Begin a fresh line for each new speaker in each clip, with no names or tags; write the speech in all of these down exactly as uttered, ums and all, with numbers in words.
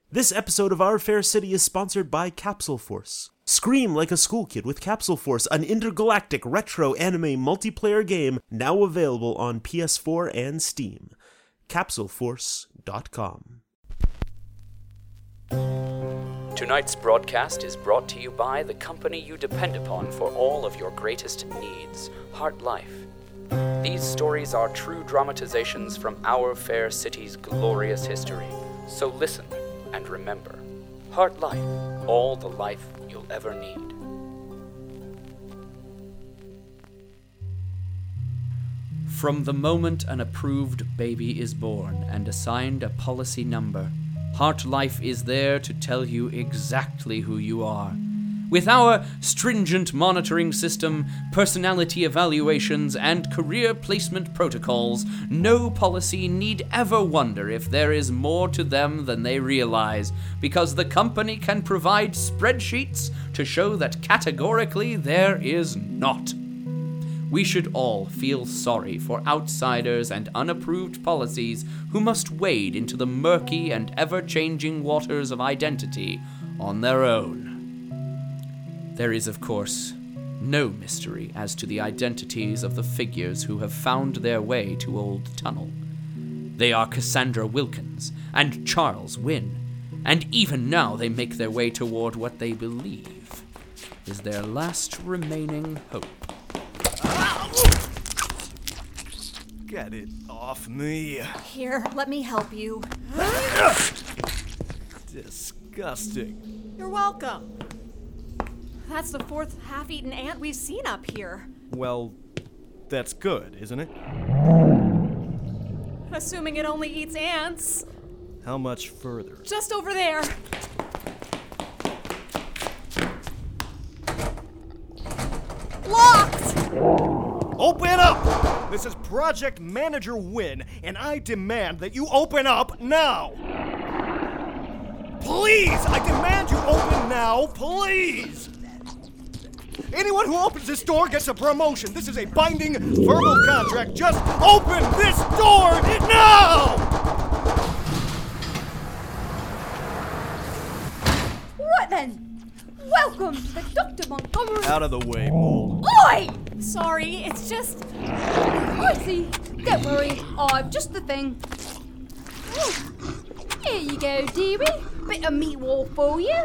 This episode of Our Fair City is sponsored by Capsule Force. Scream like a school kid with Capsule Force, an intergalactic retro anime multiplayer game now available on P S four and Steam. capsule force dot com.
Tonight's broadcast is brought to you by the company you depend upon for all of your greatest needs, Heart Life. These stories are true dramatizations from Our Fair City's glorious history. So listen and remember, Heart Life, all the life you'll ever need. From the moment an approved baby is born and assigned a policy number, Heart Life is there to tell you exactly who you are. With our stringent monitoring system, personality evaluations, and career placement protocols, no policy need ever wonder if there is more to them than they realize, because the company can provide spreadsheets to show that categorically there is not. We should all feel sorry for outsiders and unapproved policies who must wade into the murky and ever-changing waters of identity on their own. There is, of course, no mystery as to the identities of the figures who have found their way to Old Tunnel. They are Cassandra Wilkins and Charles Wynn, and even now they make their way toward what they believe is their last remaining hope.
Get it off me.
Here, let me help you.
Disgusting.
You're welcome. That's the fourth half-eaten ant we've seen up here.
Well, that's good, isn't it?
Assuming it only eats ants.
How much further?
Just over there. Locked!
Open up! This is Project Manager Wynn, and I demand that you open up now! Please! I demand you open now, please! Anyone who opens this door gets a promotion. This is a binding verbal contract. Just open this door now!
Right then, welcome to the Doctor Montgomery...
Out of the way, Mole.
Oi!
Sorry, it's just...
I see. Don't worry, I'm just the thing. Here you go, dearie. Bit of meat wall for you.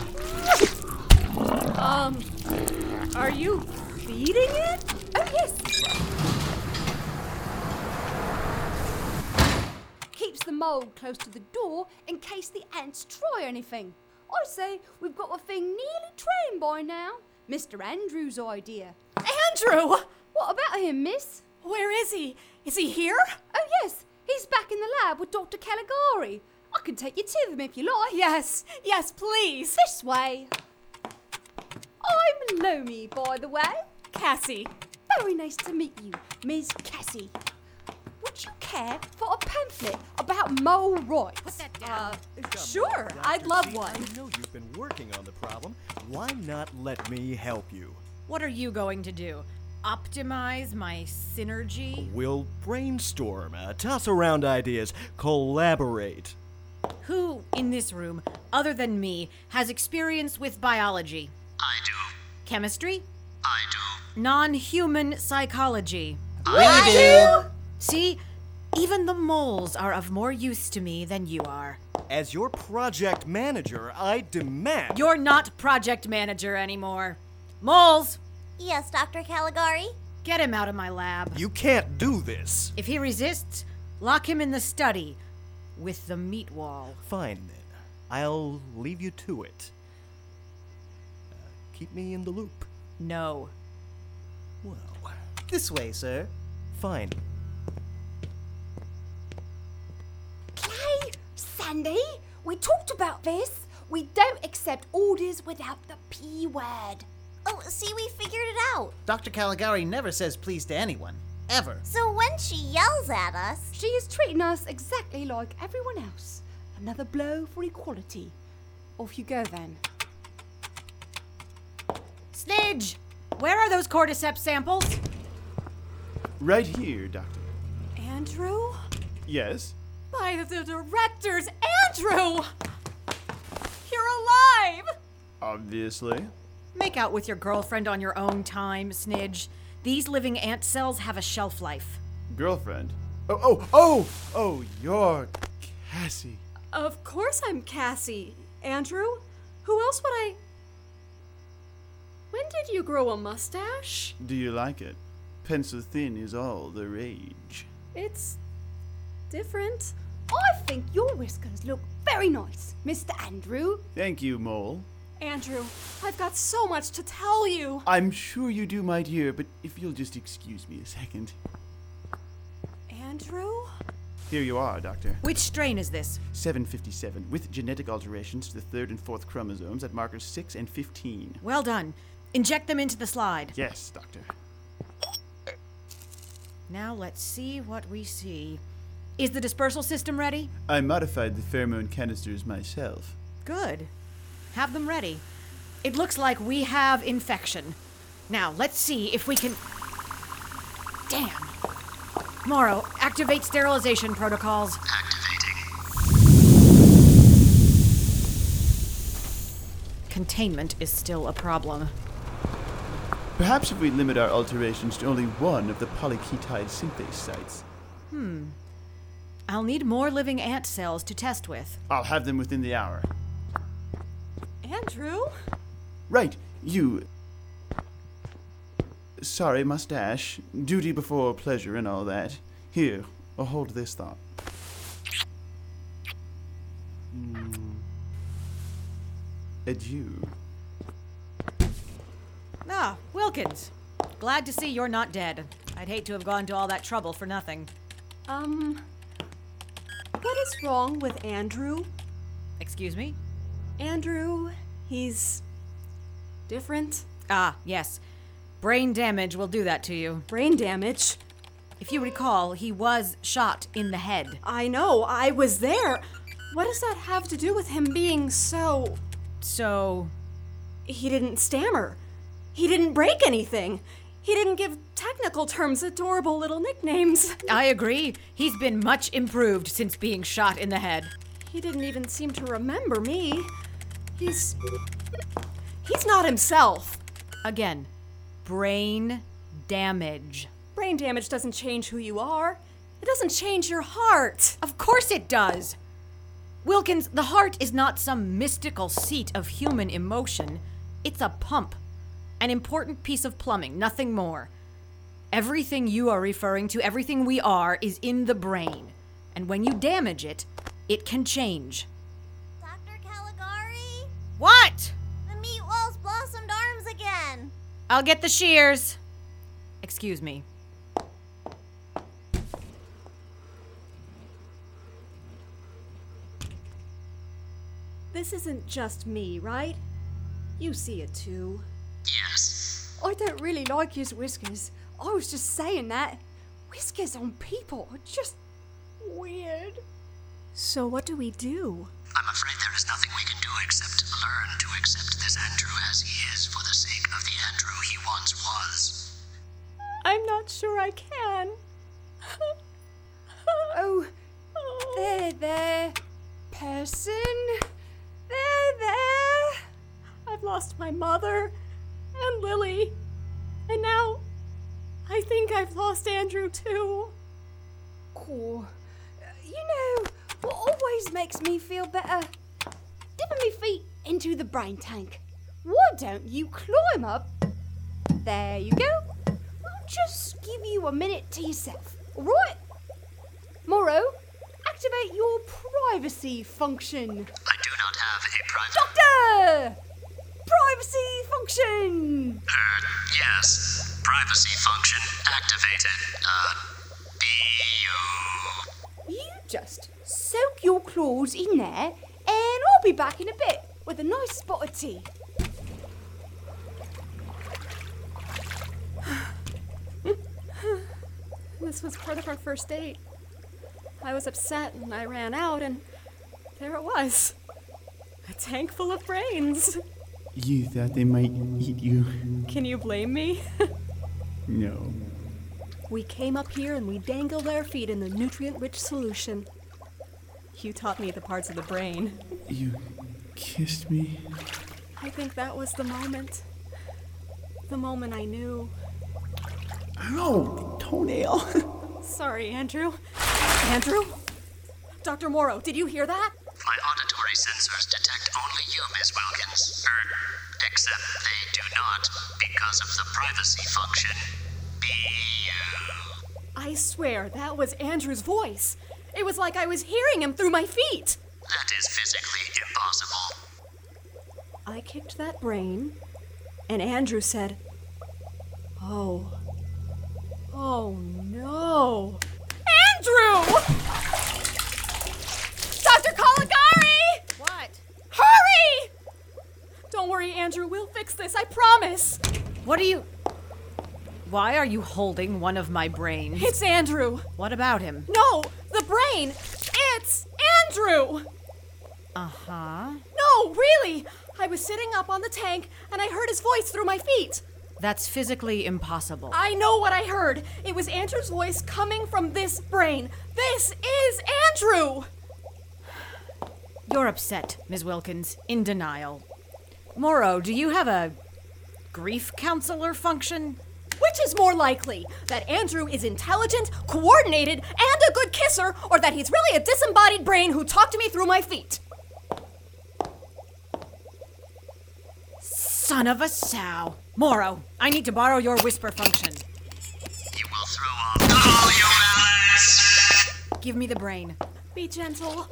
Um... Are you feeding it?
Oh, yes. Keeps the mold close to the door in case the ants try anything. I say we've got the thing nearly trained by now. Mister Andrews' idea.
Andrew!
What about him, miss?
Where is he? Is he here?
Oh, yes. He's back in the lab with Doctor Caligari. I can take you to him if you like.
Yes, yes, please.
This way. I'm Lomi, by the way.
Cassie.
Very nice to meet you, Miss Cassie. Would you care for a pamphlet about mole rights?
Put that down.
Uh, sure, I'd love one.
I know you've been working on the problem. Why not let me help you?
What are you going to do? Optimize my synergy?
We'll brainstorm, uh, toss around ideas, collaborate.
Who in this room, other than me, has experience with biology?
I do.
Chemistry?
I do.
Non-human psychology?
I do.
See? Even the moles are of more use to me than you are.
As your project manager, I demand...
You're not project manager anymore. Moles!
Yes, Doctor Caligari?
Get him out of my lab.
You can't do this.
If he resists, lock him in the study with the meat wall.
Fine, then. I'll leave you to it. Uh, keep me in the loop.
No.
Well,
This way, sir.
fine.
Clay, Sandy, we talked about this. We don't accept orders without the P word.
Oh, see, we figured it out.
Doctor Caligari never says please to anyone. Ever.
So when she yells at us...
She is treating us exactly like everyone else. Another blow for equality. Off you go, then.
Snidge! Where are those cordyceps samples?
Right here, Doctor.
Andrew?
Yes?
By the directors, Andrew!
Obviously.
Make out with your girlfriend on your own time, Snidge. These living ant cells have a shelf life.
Girlfriend? Oh, oh, oh! Oh, you're Cassie.
Of course I'm Cassie. Andrew? Who else would I... When did you grow a mustache?
Do you like it? Pencil thin is all the rage.
It's... different.
I think your whiskers look very nice, Mister Andrew.
Thank you, Mole.
Andrew, I've got so much to tell you.
I'm sure you do, my dear, but if you'll just excuse me a second.
Andrew?
Here you are, Doctor.
Which strain is this?
seven fifty-seven, with genetic alterations to the third and fourth chromosomes at markers six and fifteen.
Well done. Inject them into the slide.
Yes, Doctor.
Now let's see what we see. Is the dispersal system ready?
I modified the pheromone canisters myself.
Good. Have them ready. It looks like we have infection. Now, let's see if we can... Damn. Morrow, activate sterilization protocols.
Activating.
Containment is still a problem.
Perhaps if we limit our alterations to only one of the polyketide synthase sites.
Hmm. I'll need more living ant cells to test with.
I'll have them within the hour.
Andrew?
Right, you. Sorry, mustache. Duty before pleasure and all that. Here, I'll hold this thought. Mm. Adieu.
Ah, Wilkins. Glad to see you're not dead. I'd hate to have gone to all that trouble for nothing.
Um... What is wrong with Andrew?
Excuse me?
Andrew, he's... different.
Ah, yes. Brain damage will do that to you.
Brain damage?
If you recall, he was shot in the head.
I know, I was there. What does that have to do with him being so...
So...
He didn't stammer. He didn't break anything. He didn't give technical terms adorable little nicknames.
I agree. He's been much improved since being shot in the head.
He didn't even seem to remember me. He's... He's not himself.
Again, brain damage.
Brain damage doesn't change who you are. It doesn't change your heart.
Of course it does. Wilkins, the heart is not some mystical seat of human emotion. It's a pump. An important piece of plumbing, nothing more. Everything you are referring to, everything we are, is in the brain. And when you damage it, it can change.
Doctor Caligari?
What?
The meat wall's blossomed arms again.
I'll get the shears. Excuse me.
This isn't just me, right? You see it too.
Yes.
I don't really like his whiskers. I was just saying that. Whiskers on people are just weird.
So what do we do?
I'm afraid there is nothing we can do except learn to accept this Andrew as he is for the sake of the Andrew he once was.
I'm not sure I can.
Oh, there, there, person. There, there.
I've lost my mother and Lily. And now I think I've lost Andrew too.
Cool. You know what always makes me feel better? Dipping my feet into the brain tank. Why don't you climb up? There you go. I'll just give you a minute to yourself, alright? Morrow, activate your privacy function.
I do not have a private...
Doctor! Privacy function!
Er, yes. Privacy function activated. Uh, B U.
You just soak your claws in there, and I'll be back in a bit with a nice spot of tea.
This was part of our first date. I was upset and I ran out, and there it was. A tank full of brains.
You thought they might eat you?
Can you blame me?
No.
We came up here and we dangled our feet in the nutrient-rich solution. You taught me the parts of the brain.
You kissed me?
I think that was the moment. The moment I knew.
Ow, toenail.
Sorry, Andrew. Andrew? Doctor Morrow, did you hear that?
My auditory sensors detect only you, Miss Wilkins. Er, except they do not, because of the privacy function. Be you.
I swear, that was Andrew's voice. It was like I was hearing him through my feet.
That is physically impossible.
I kicked that brain, and Andrew said, "Oh. Oh, no. Andrew! Doctor Caligari!
What?
Hurry! Don't worry, Andrew. We'll fix this. I promise.
What are you... Why are you holding one of my brains?
It's Andrew.
What about him?
No, the brain. It's Andrew.
Uh-huh.
No, really. I was sitting up on the tank, and I heard his voice through my feet.
That's physically impossible.
I know what I heard. It was Andrew's voice coming from this brain. This is Andrew!
You're upset, Miz Wilkins, in denial. Morrow, do you have a grief counselor function?
Which is more likely, that Andrew is intelligent, coordinated, and a good kisser, or that he's really a disembodied brain who talked to me through my feet?
Son of a sow. Morrow, I need to borrow your whisper function.
You will throw off all your balance.
Give me the brain.
Be gentle.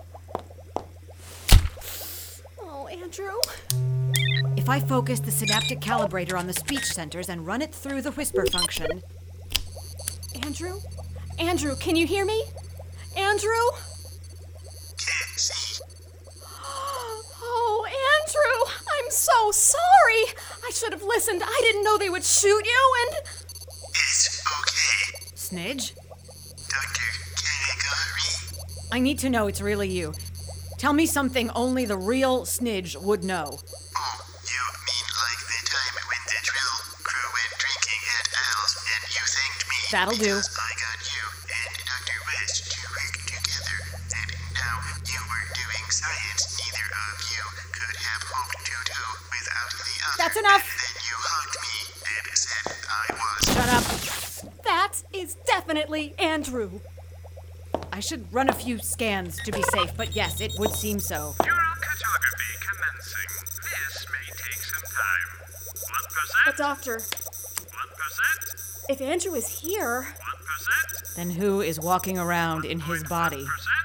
Oh, Andrew.
If I focus the synaptic calibrator on the speech centers and run it through the whisper function...
Andrew? Andrew, can you hear me? Andrew?
Can't see.
Oh, Andrew! I'm so sorry! I should have listened. I didn't know they would shoot you, and...
It's okay.
Snidge?
Doctor Caligari.
I need to know it's really you. Tell me something only the real Snidge would know.
Oh, you mean like the time when the drill crew went drinking at Al's and you thanked me?
That'll do.
Because I got you and Doctor West to work together, and now you were doing science neither of you could have hoped to do without the other.
That's enough.
Then you hugged me and said I was.
Shut up.
That is definitely Andrew.
I should run a few scans to be safe, but yes, it would seem so.
Neural cartography commencing. This may take some time. One percent.
But doctor,
One percent.
if Andrew is here...
One percent.
Then who is walking around in his body?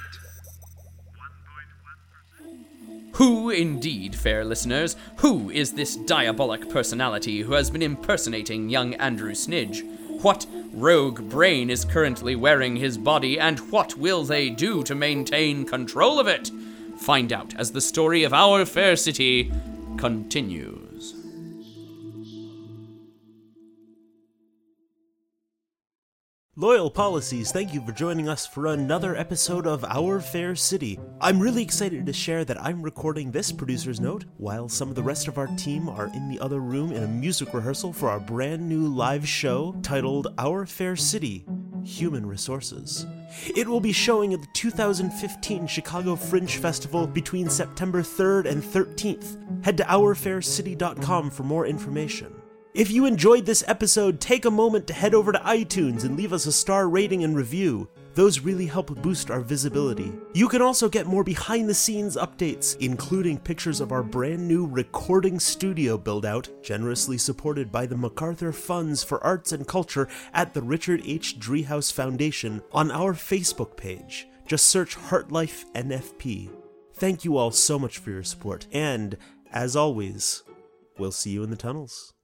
Who indeed, fair listeners? Who is this diabolic personality who has been impersonating young Andrew Snidge? What rogue brain is currently wearing his body, and what will they do to maintain control of it? Find out as the story of our fair city continues.
Loyal Policies, thank you for joining us for another episode of Our Fair City. I'm really excited to share that I'm recording this producer's note while some of the rest of our team are in the other room in a music rehearsal for our brand new live show titled Our Fair City, Human Resources. It will be showing at the two thousand fifteen Chicago Fringe Festival between September third and thirteenth. Head to our fair city dot com for more information. If you enjoyed this episode, take a moment to head over to iTunes and leave us a star rating and review. Those really help boost our visibility. You can also get more behind-the-scenes updates, including pictures of our brand new recording studio build-out, generously supported by the MacArthur Funds for Arts and Culture at the Richard H. Driehaus Foundation, on our Facebook page. Just search HeartLife N F P. Thank you all so much for your support, and, as always, we'll see you in the tunnels.